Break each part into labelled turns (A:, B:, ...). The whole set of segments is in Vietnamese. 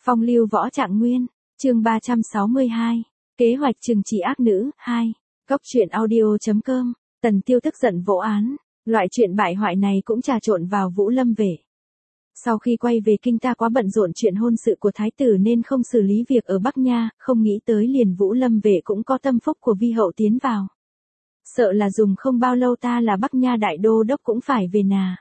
A: Phong lưu võ trạng nguyên, chương 362, kế hoạch trừng trị ác nữ, 2, góc truyện audio.com, Tần Tiêu tức giận vỗ án, loại chuyện bại hoại này cũng trà trộn vào Vũ Lâm Vệ. Sau khi quay về kinh ta quá bận rộn chuyện hôn sự của thái tử nên không xử lý việc ở Bắc Nha, không nghĩ tới liền Vũ Lâm Vệ cũng có tâm phúc của vi hậu tiến vào. Sợ là dùng không bao lâu ta là Bắc Nha đại đô đốc cũng phải về nà.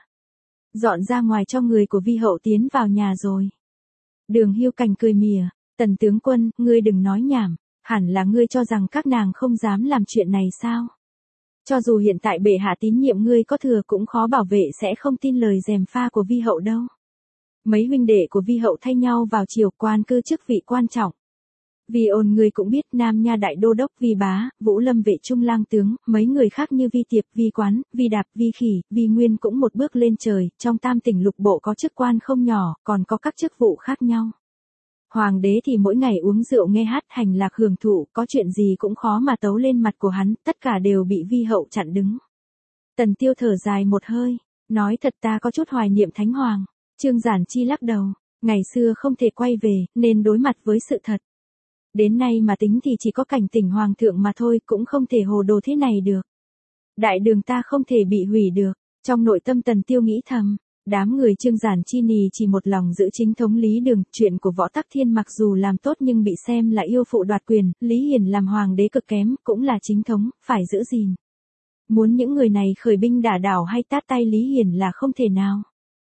A: Dọn ra ngoài cho người của vi hậu tiến vào nhà rồi. Đường Hiêu Cảnh cười mỉa, Tần tướng quân, ngươi đừng nói nhảm, hẳn là ngươi cho rằng các nàng không dám làm chuyện này sao? Cho dù hiện tại bệ hạ tín nhiệm ngươi có thừa cũng khó bảo vệ sẽ không tin lời gièm pha của vi hậu đâu. Mấy huynh đệ của vi hậu thay nhau vào triều quan cư chức vị quan trọng. Vi Ôn ngươi cũng biết Nam Nha đại đô đốc Vi Bá, Vũ Lâm Vệ trung lang tướng, mấy người khác như Vi Tiệp, Vi Quán, Vi Đạp, Vi Khỉ, Vi Nguyên cũng một bước lên trời, trong tam tỉnh lục bộ có chức quan không nhỏ, còn có các chức vụ khác nhau. Hoàng đế thì mỗi ngày uống rượu nghe hát hành lạc hưởng thụ, có chuyện gì cũng khó mà tấu lên mặt của hắn, tất cả đều bị vi hậu chặn đứng. Tần Tiêu thở dài một hơi, nói thật ta có chút hoài niệm Thánh Hoàng. Trương Giản Chi lắc đầu, ngày xưa không thể quay về, nên đối mặt với sự thật. Đến nay mà tính thì chỉ có cảnh tỉnh Hoàng thượng mà thôi, cũng không thể hồ đồ thế này được. Đại đường ta không thể bị hủy được, trong nội tâm Tần Tiêu nghĩ thầm. Đám người Trương Giản Chi nì chỉ một lòng giữ chính thống Lý Đường, chuyện của Võ Tắc Thiên mặc dù làm tốt nhưng bị xem là yêu phụ đoạt quyền, Lý Hiển làm hoàng đế cực kém, cũng là chính thống, phải giữ gìn. Muốn những người này khởi binh đả đảo hay tát tay Lý Hiển là không thể nào.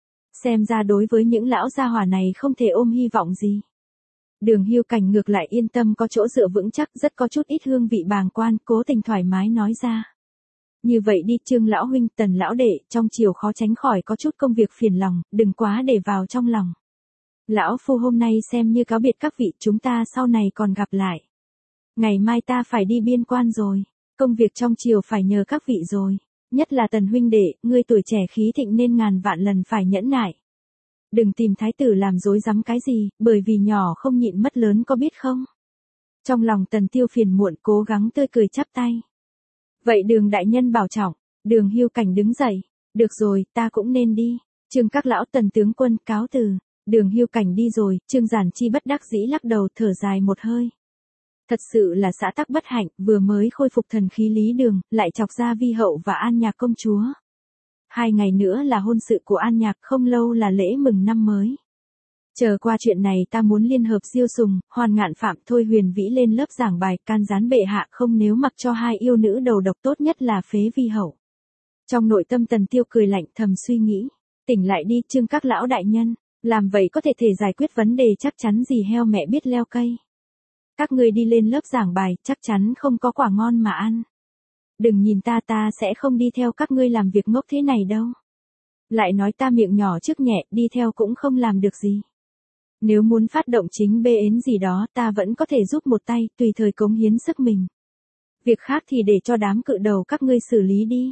A: Xem ra đối với những lão gia hỏa này không thể ôm hy vọng gì. Đường Hiêu Cảnh ngược lại yên tâm có chỗ dựa vững chắc, rất có chút ít hương vị bàng quan, cố tình thoải mái nói ra. Như vậy đi Trương lão huynh, Tần lão đệ, trong chiều khó tránh khỏi có chút công việc phiền lòng, đừng quá để vào trong lòng. Lão phu hôm nay xem như cáo biệt các vị, chúng ta sau này còn gặp lại. Ngày mai ta phải đi biên quan rồi, công việc trong chiều phải nhờ các vị rồi, nhất là Tần huynh đệ, ngươi tuổi trẻ khí thịnh nên ngàn vạn lần phải nhẫn nại. Đừng tìm thái tử làm rối rắm cái gì, bởi vì nhỏ không nhịn mất lớn có biết không? Trong lòng Tần Tiêu phiền muộn cố gắng tươi cười chắp tay. Vậy Đường đại nhân bảo trọng. Đường Hiêu Cảnh đứng dậy, được rồi, ta cũng nên đi. Trương các lão, Tần tướng quân cáo từ. Đường Hiêu Cảnh đi rồi, Trương Giản Chi bất đắc dĩ lắc đầu thở dài một hơi. Thật sự là xã tắc bất hạnh, vừa mới khôi phục thần khí Lý Đường, lại chọc ra Vi hậu và An Nhạc công chúa. 2 ngày nữa là hôn sự của An Nhạc, không lâu là lễ mừng năm mới. Chờ qua chuyện này ta muốn liên hợp Diêu Sùng, Hoàn Ngạn Phạm, Thôi Huyền Vĩ lên lớp giảng bài, can gián bệ hạ, không nếu mặc cho hai yêu nữ đầu độc tốt nhất là phế vi hậu. Trong nội tâm Tần Tiêu cười lạnh thầm suy nghĩ, tỉnh lại đi Trương các lão đại nhân, làm vậy có thể giải quyết vấn đề chắc chắn gì heo mẹ biết leo cây. Các ngươi đi lên lớp giảng bài, chắc chắn không có quả ngon mà ăn. Đừng nhìn ta sẽ không đi theo các ngươi làm việc ngốc thế này đâu. Lại nói ta miệng nhỏ trước nhẹ, đi theo cũng không làm được gì. Nếu muốn phát động chính bê ến gì đó ta vẫn có thể giúp một tay, tùy thời cống hiến sức mình. Việc khác thì để cho đám cự đầu các ngươi xử lý đi.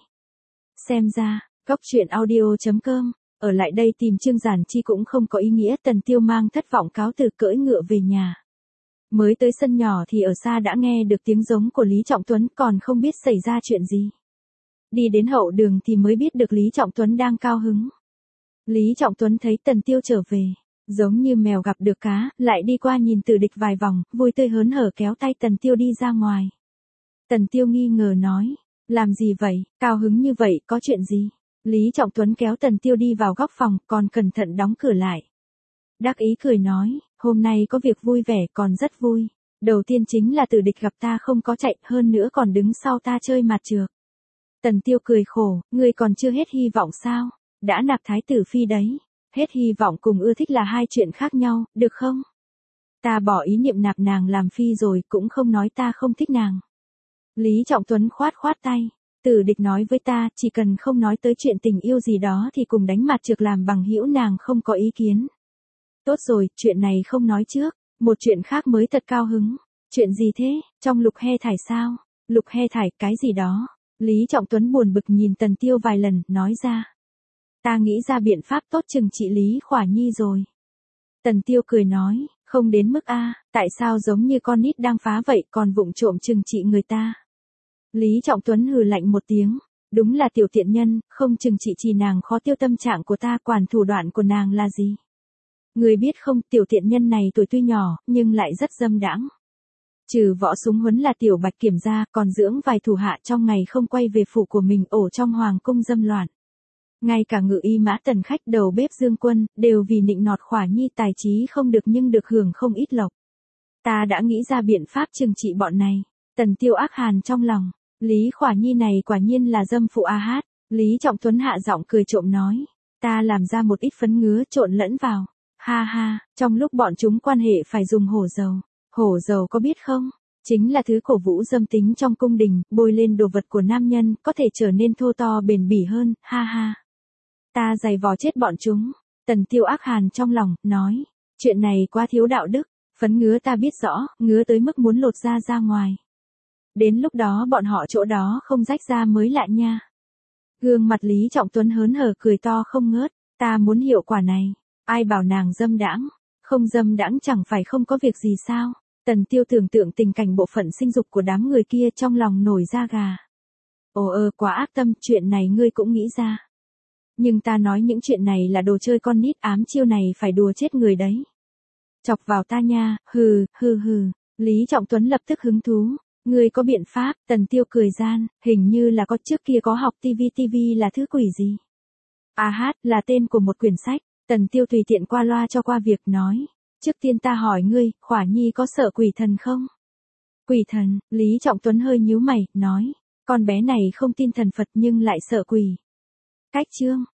A: Xem ra, góc truyện audio.com, ở lại đây tìm Trương Giản Chi cũng không có ý nghĩa. Tần Tiêu mang thất vọng cáo từ cưỡi ngựa về nhà. Mới tới sân nhỏ thì ở xa đã nghe được tiếng giống của Lý Trọng Tuấn, còn không biết xảy ra chuyện gì. Đi đến hậu đường thì mới biết được Lý Trọng Tuấn đang cao hứng. Lý Trọng Tuấn thấy Tần Tiêu trở về, giống như mèo gặp được cá, lại đi qua nhìn Tử Địch vài vòng, vui tươi hớn hở kéo tay Tần Tiêu đi ra ngoài. Tần Tiêu nghi ngờ nói, làm gì vậy, cao hứng như vậy, có chuyện gì? Lý Trọng Tuấn kéo Tần Tiêu đi vào góc phòng, còn cẩn thận đóng cửa lại. Đắc ý cười nói, hôm nay có việc vui vẻ, còn rất vui. Đầu tiên chính là Tử Địch gặp ta không có chạy, hơn nữa còn đứng sau ta chơi mặt trược. Tần Tiêu cười khổ, ngươi còn chưa hết hy vọng sao? Đã nạp thái tử phi đấy. Hết hy vọng cùng ưa thích là hai chuyện khác nhau, được không? Ta bỏ ý niệm nạp nàng làm phi rồi, cũng không nói ta không thích nàng. Lý Trọng Tuấn khoát tay. Tử Địch nói với ta, chỉ cần không nói tới chuyện tình yêu gì đó thì cùng đánh mặt trược làm bằng hữu nàng không có ý kiến. Tốt rồi, chuyện này không nói trước, một chuyện khác mới thật cao hứng. Chuyện gì thế, trong Lục He Thải sao? Lục He Thải, cái gì đó? Lý Trọng Tuấn buồn bực nhìn Tần Tiêu vài lần, nói ra. Ta nghĩ ra biện pháp tốt trừng trị Lý Khỏa Nhi rồi. Tần Tiêu cười nói, không đến mức a, tại sao giống như con nít đang phá vậy còn vụng trộm trừng trị người ta? Lý Trọng Tuấn hừ lạnh một tiếng, đúng là tiểu tiện nhân, không trừng trị nàng khó tiêu tâm trạng của ta, quản thủ đoạn của nàng là gì? Người biết không, tiểu tiện nhân này tuổi tuy nhỏ, nhưng lại rất dâm đãng. Trừ võ súng huấn là tiểu bạch kiểm ra, còn dưỡng vài thủ hạ trong ngày không quay về phủ của mình ổ trong hoàng cung dâm loạn. Ngay cả ngự y mã tần khách đầu bếp Dương Quân, đều vì nịnh nọt Khỏa Nhi tài trí không được nhưng được hưởng không ít lộc. Ta đã nghĩ ra biện pháp trừng trị bọn này. Tần Tiêu ác hàn trong lòng, Lý Khỏa Nhi này quả nhiên là dâm phụ a hát. Lý Trọng Tuấn hạ giọng cười trộm nói, ta làm ra một ít phấn ngứa trộn lẫn vào. Ha ha, trong lúc bọn chúng quan hệ phải dùng hổ dầu. Hổ dầu có biết không? Chính là thứ cổ vũ dâm tính trong cung đình, bôi lên đồ vật của nam nhân, có thể trở nên thô to bền bỉ hơn, ha ha. Ta giày vò chết bọn chúng. Tần Tiêu ác hàn trong lòng, nói, chuyện này quá thiếu đạo đức, phấn ngứa ta biết rõ, ngứa tới mức muốn lột da ra ngoài. Đến lúc đó bọn họ chỗ đó không rách ra mới lạ nha. Gương mặt Lý Trọng Tuấn hớn hở cười to không ngớt, ta muốn hiệu quả này, ai bảo nàng dâm đãng, không dâm đãng chẳng phải không có việc gì sao. Tần Tiêu tưởng tượng tình cảnh bộ phận sinh dục của đám người kia trong lòng nổi da gà. Ồ quá ác tâm, chuyện này ngươi cũng nghĩ ra. Nhưng ta nói những chuyện này là đồ chơi con nít, ám chiêu này phải đùa chết người đấy. Chọc vào ta nha, hừ. Lý Trọng Tuấn lập tức hứng thú. Ngươi có biện pháp? Tần Tiêu cười gian, hình như là có, trước kia có học TV là thứ quỷ gì? A hát là tên của một quyển sách. Tần Tiêu tùy tiện qua loa cho qua việc nói. Trước tiên ta hỏi ngươi, Khỏa Nhi có sợ quỷ thần không? Quỷ thần, Lý Trọng Tuấn hơi nhíu mày, nói. Con bé này không tin thần Phật nhưng lại sợ quỷ. Cách chương.